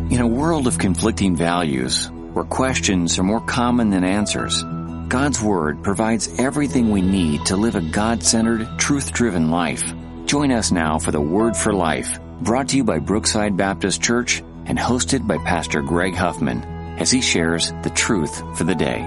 In a world of conflicting values, where questions are more common than answers, God's Word provides everything we need to live a God-centered, truth-driven life. Join us now for the Word for Life, brought to you by Brookside Baptist Church and hosted by Pastor Greg Huffman, as he shares the truth for the day.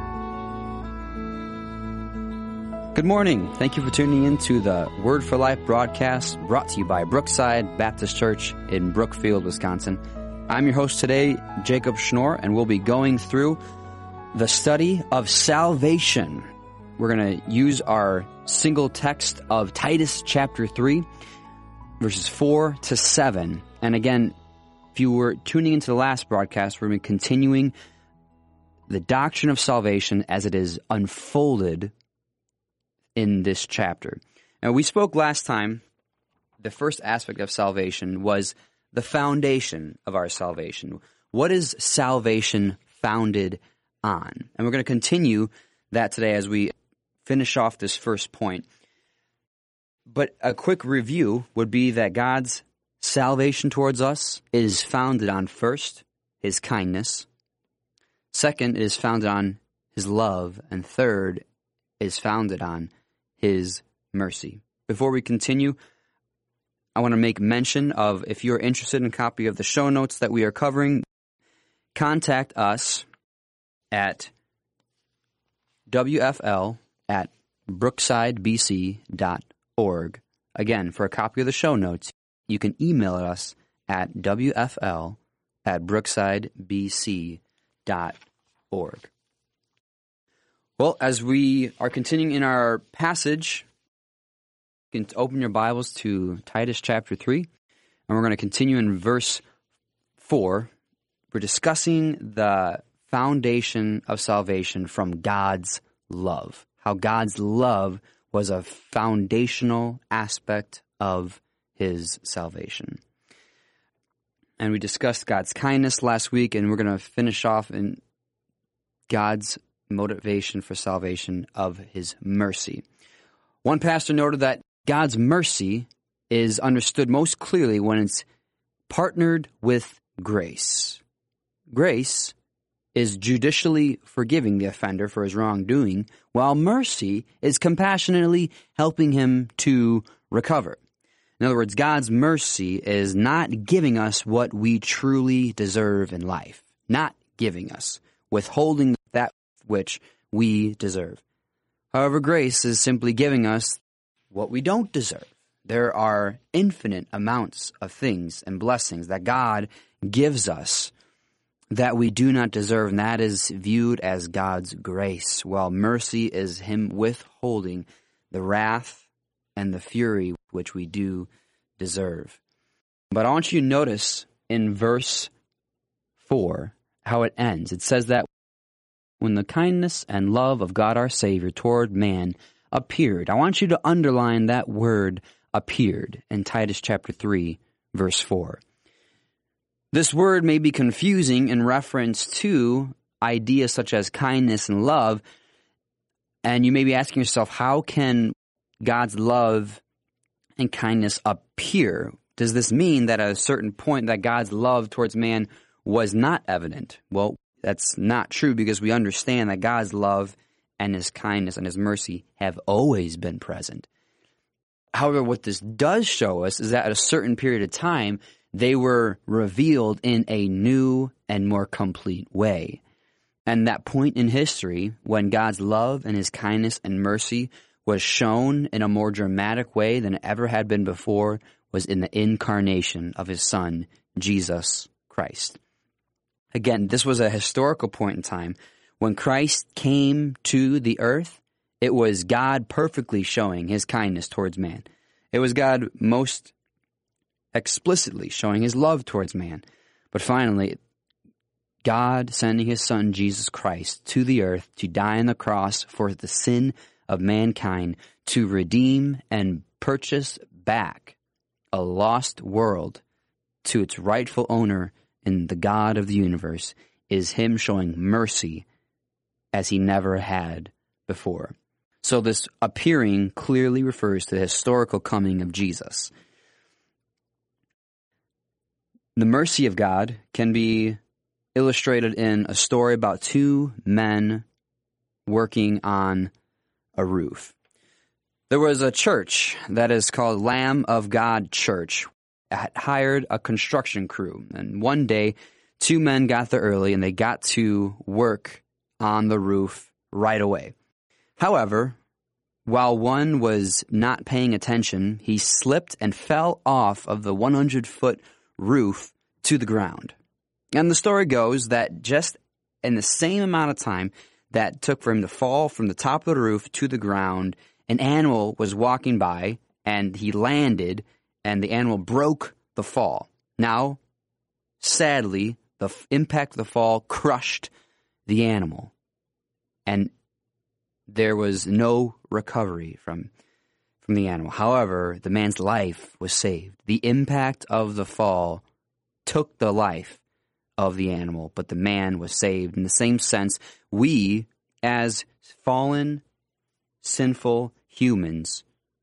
Good morning. Thank you for tuning in to the Word for Life broadcast brought to you by Brookside Baptist Church in Brookfield, Wisconsin. I'm your host today, Jacob Schnorr, and we'll be going through the study of salvation. We're going to use our single text of Titus chapter 3, verses 4 to 7. And again, if you were tuning into the last broadcast, we're going to be continuing the doctrine of salvation as it is unfolded in this chapter. Now, we spoke last time, the first aspect of salvation was the foundation of our salvation. What is salvation founded on? And we're going to continue that today as we finish off this first point. But a quick review would be that God's salvation towards us is founded on, first, His kindness. Second, is founded on His love. And third, is founded on His mercy. Before we continue, I want to make mention of, if you're interested in a copy of the show notes that we are covering, contact us at wfl@brooksidebc.org. Again, for a copy of the show notes, you can email us at wfl@brooksidebc.org. Well, as we are continuing in our passage, you can open your Bibles to Titus chapter 3, and we're going to continue in verse 4. We're discussing the foundation of salvation from God's love, how God's love was a foundational aspect of His salvation. And we discussed God's kindness last week, and we're going to finish off in God's motivation for salvation of His mercy. One pastor noted that God's mercy is understood most clearly when it's partnered with grace. Grace is judicially forgiving the offender for his wrongdoing, while mercy is compassionately helping him to recover. In other words, God's mercy is not giving us what we truly deserve in life, not giving us, withholding that which we deserve. However, grace is simply giving us what we don't deserve. There are infinite amounts of things and blessings that God gives us that we do not deserve, and that is viewed as God's grace, while mercy is Him withholding the wrath and the fury which we do deserve. But I want you to notice in verse 4 how it ends. It says that when the kindness and love of God our Savior toward man appeared. I want you to underline that word appeared in Titus chapter 3, verse 4. This word may be confusing in reference to ideas such as kindness and love, and you may be asking yourself, how can God's love and kindness appear? Does this mean that at a certain point that God's love towards man was not evident? Well, that's not true, because we understand that God's love and His kindness and His mercy have always been present. However, what this does show us is that at a certain period of time, they were revealed in a new and more complete way. And that point in history, when God's love and His kindness and mercy was shown in a more dramatic way than it ever had been before, was in the incarnation of His Son, Jesus Christ. Again, this was a historical point in time. When Christ came to the earth, it was God perfectly showing His kindness towards man. It was God most explicitly showing His love towards man. But finally, God sending His Son, Jesus Christ, to the earth to die on the cross for the sin of mankind, to redeem and purchase back a lost world to its rightful owner in the God of the universe, is Him showing mercy as He never had before. So this appearing clearly refers to the historical coming of Jesus. The mercy of God can be illustrated in a story about two men working on a roof. There was a church that is called Lamb of God Church. It hired a construction crew, and one day, two men got there early and they got to work on the roof right away. However, while one was not paying attention, he slipped and fell off of the 100-foot roof to the ground. And the story goes that just in the same amount of time that took for him to fall from the top of the roof to the ground, an animal was walking by and he landed and the animal broke the fall. Now, sadly, the impact of the fall crushed the animal. And there was no recovery from the animal. However, the man's life was saved. The impact of the fall took the life of the animal, but the man was saved. In the same sense, we, as fallen, sinful humans,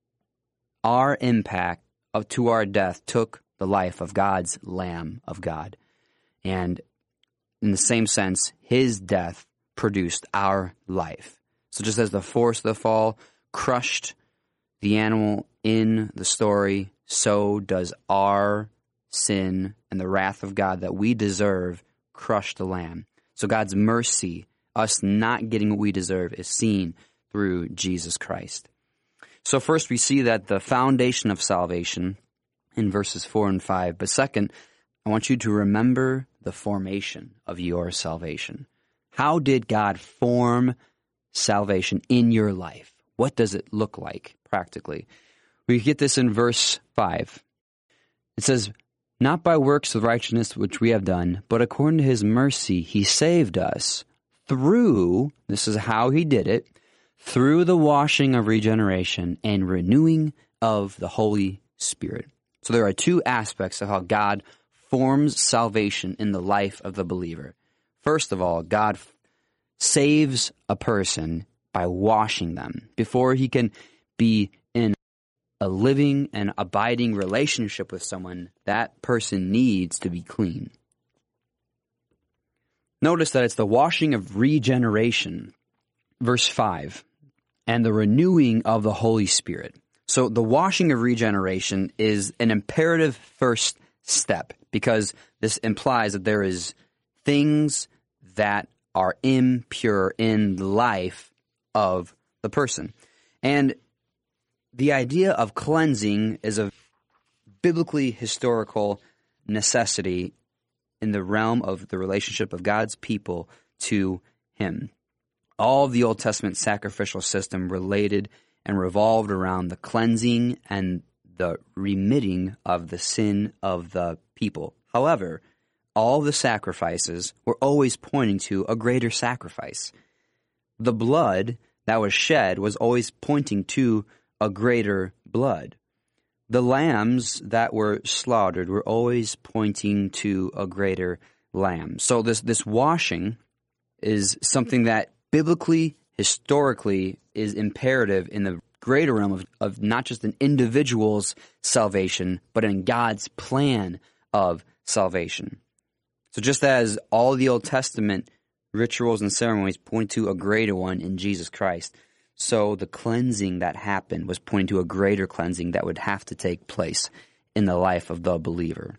our impact to our death took the life of God's Lamb of God. And in the same sense, his death produced our life. So just as the force of the fall crushed the animal in the story, so does our sin and the wrath of God that we deserve crush the Lamb. So God's mercy, us not getting what we deserve, is seen through Jesus Christ. So first we see that the foundation of salvation in verses 4 and 5. But second, I want you to remember the formation of your salvation. How did God form salvation in your life? What does it look like practically? We get this in verse 5. It says, "Not by works of righteousness which we have done, but according to his mercy he saved us through," this is how he did it, "through the washing of regeneration and renewing of the Holy Spirit." So there are two aspects of how God forms salvation in the life of the believer. First of all, God saves a person by washing them. Before he can be in a living and abiding relationship with someone, that person needs to be clean. Notice that it's the washing of regeneration, verse 5, and the renewing of the Holy Spirit. So the washing of regeneration is an imperative first step because this implies that there is things that are impure in the life of the person. And the idea of cleansing is a biblically historical necessity in the realm of the relationship of God's people to him. All of the Old Testament sacrificial system related and revolved around the cleansing and the remitting of the sin of the people. However, all the sacrifices were always pointing to a greater sacrifice. The blood that was shed was always pointing to a greater blood. The lambs that were slaughtered were always pointing to a greater lamb. So this washing is something that biblically, historically, is imperative in the greater realm of not just an individual's salvation, but in God's plan of salvation. So just as all the Old Testament rituals and ceremonies point to a greater one in Jesus Christ, so the cleansing that happened was pointing to a greater cleansing that would have to take place in the life of the believer.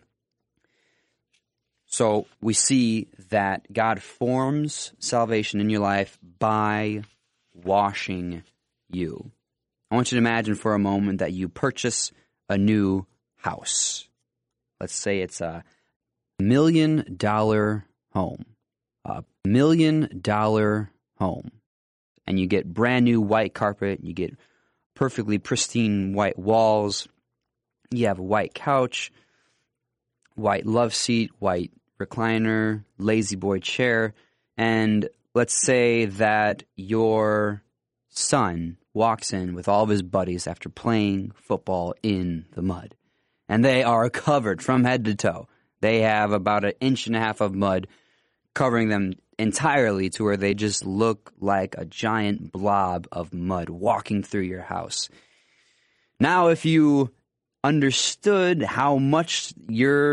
So we see that God forms salvation in your life by washing you. I want you to imagine for a moment that you purchase a new house. Let's say it's a $1 million home. A $1 million home. And you get brand new white carpet, you get perfectly pristine white walls, you have a white couch, white love seat, white recliner, lazy boy chair, and let's say that your son walks in with all of his buddies after playing football in the mud. And they are covered from head to toe. They have about 1.5 inches of mud covering them entirely to where they just look like a giant blob of mud walking through your house. Now, if you understood how much your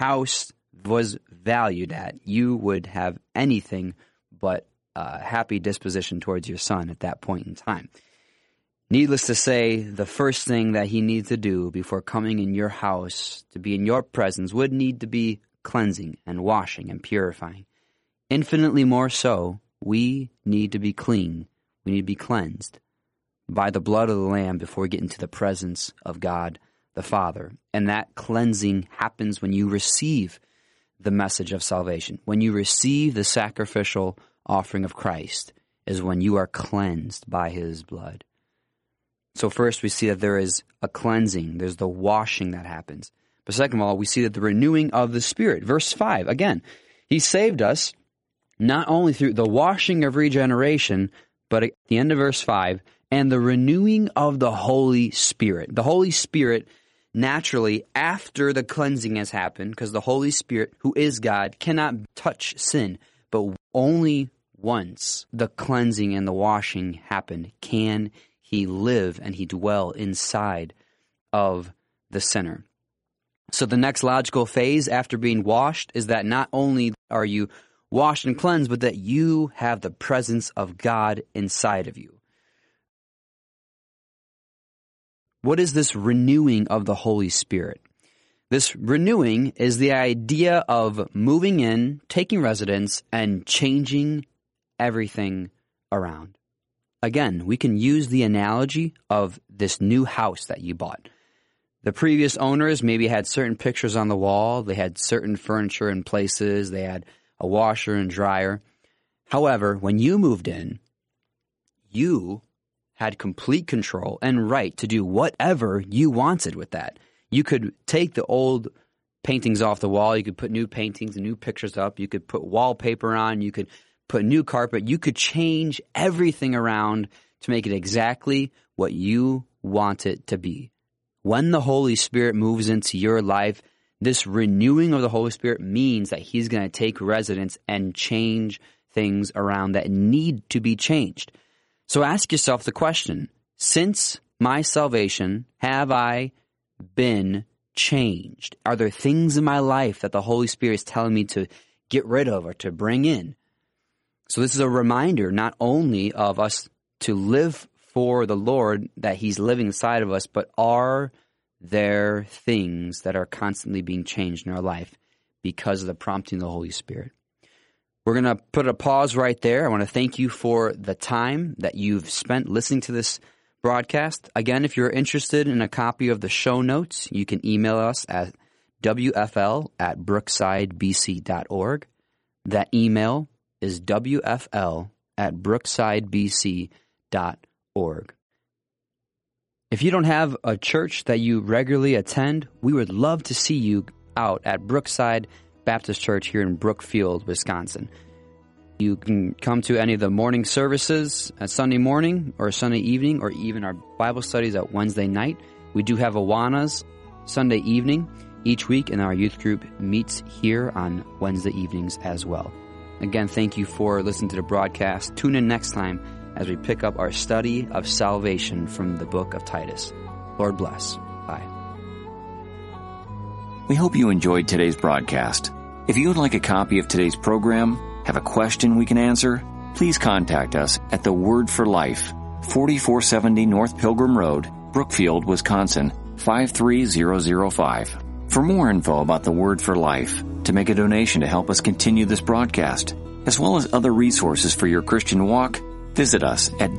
house was valued at, you would have anything but a happy disposition towards your son at that point in time. Needless to say, the first thing that he needs to do before coming in your house to be in your presence would need to be cleansing and washing and purifying. Infinitely more so, we need to be clean. We need to be cleansed by the blood of the Lamb before we get into the presence of God the Father. And that cleansing happens when you receive the message of salvation. When you receive the sacrificial offering of Christ is when you are cleansed by his blood. So first we see that there is a cleansing. There's the washing that happens. But second of all, we see that the renewing of the Spirit. Verse 5, again, he saved us not only through the washing of regeneration, but at the end of verse 5, and the renewing of the Holy Spirit. The Holy Spirit, naturally, after the cleansing has happened, because the Holy Spirit, who is God, cannot touch sin, but only once the cleansing and the washing happen can he live and he dwell inside of the sinner. So the next logical phase after being washed is that not only are you washed and cleansed, but that you have the presence of God inside of you. What is this renewing of the Holy Spirit? This renewing is the idea of moving in, taking residence, and changing everything around. Again, we can use the analogy of this new house that you bought. The previous owners maybe had certain pictures on the wall. They had certain furniture in places. They had a washer and dryer. However, when you moved in, you had complete control and right to do whatever you wanted with that. You could take the old paintings off the wall. You could put new paintings and new pictures up. You could put wallpaper on. You could put new carpet. You could change everything around to make it exactly what you want it to be. When the Holy Spirit moves into your life, this renewing of the Holy Spirit means that he's going to take residence and change things around that need to be changed. So ask yourself the question, since my salvation, have I been changed? Are there things in my life that the Holy Spirit is telling me to get rid of or to bring in? So this is a reminder not only of us to live for the Lord, that he's living inside of us, but are there things that are constantly being changed in our life because of the prompting of the Holy Spirit? We're going to put a pause right there. I want to thank you for the time that you've spent listening to this broadcast. Again, if you're interested in a copy of the show notes, you can email us at wfl@brooksidebc.org. That email is wfl@brooksidebc.org. If you don't have a church that you regularly attend, we would love to see you out at Brookside Baptist Church here in Brookfield, Wisconsin. You can come to any of the morning services at Sunday morning or Sunday evening, or even our Bible studies at Wednesday night. We do have Awanas Sunday evening each week, and our youth group meets here on Wednesday evenings as well. Again, thank you for listening to the broadcast. Tune in next time as we pick up our study of salvation from the book of Titus. Lord bless. Bye. We hope you enjoyed today's broadcast. If you would like a copy of today's program, have a question we can answer, please contact us at The Word for Life, 4470 North Pilgrim Road, Brookfield, Wisconsin, 53005. For more info about The Word for Life, to make a donation to help us continue this broadcast, as well as other resources for your Christian walk, visit us at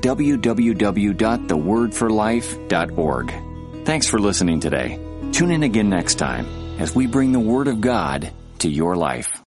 www.thewordforlife.org. Thanks for listening today. Tune in again next time as we bring the Word of God to your life.